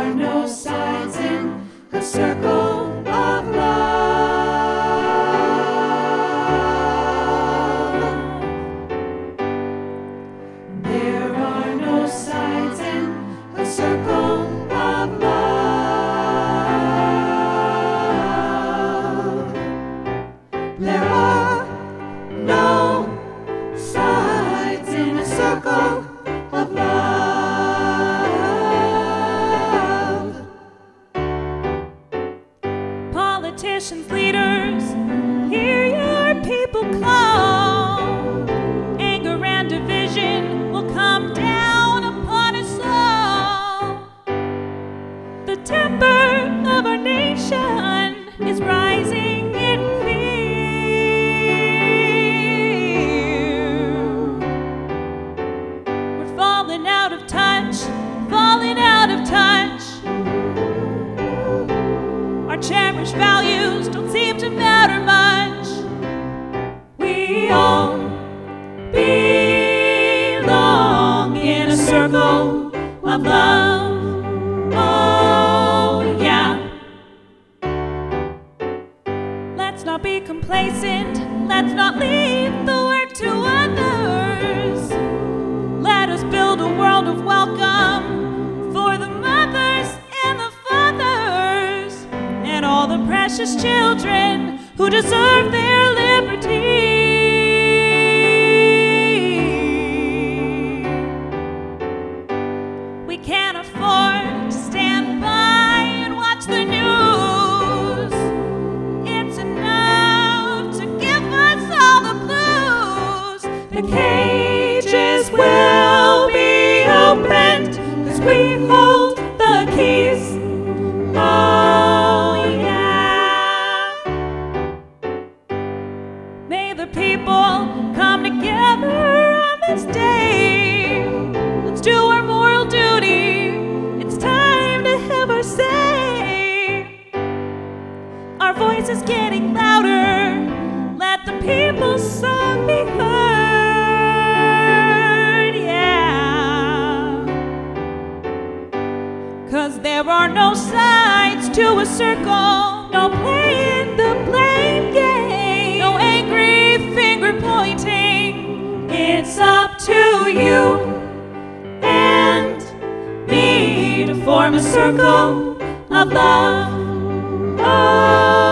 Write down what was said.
are no sides in a circle of love. There are no sides in a circle of love. There are no sides in a circle of love. Politicians, leaders, hear your people call. Anger and division will come down upon us all. The temper of our nation is rising in fear. We're falling out of touch, falling out of touch. Our cherished values don't seem to matter much. We all belong in a circle of love. Oh, yeah. Let's not be complacent. Let's not leave the work to others. Let us build a world of welcome for the mothers and the fathers and all the precious children who deserve their liberty. We can't afford to stand by and watch the news. It's enough to give us all the blues. The cages will be opened 'cause we hold the keys. Oh, yeah. May the people come together on this day. Let's do our moral duty. It's time to have our say. Our voice is getting louder. Let the people's song be heard. Yeah. 'Cause there are no sides to a circle. No playing the blame game. No angry finger pointing. It's up to you and me to form a circle of love. Oh.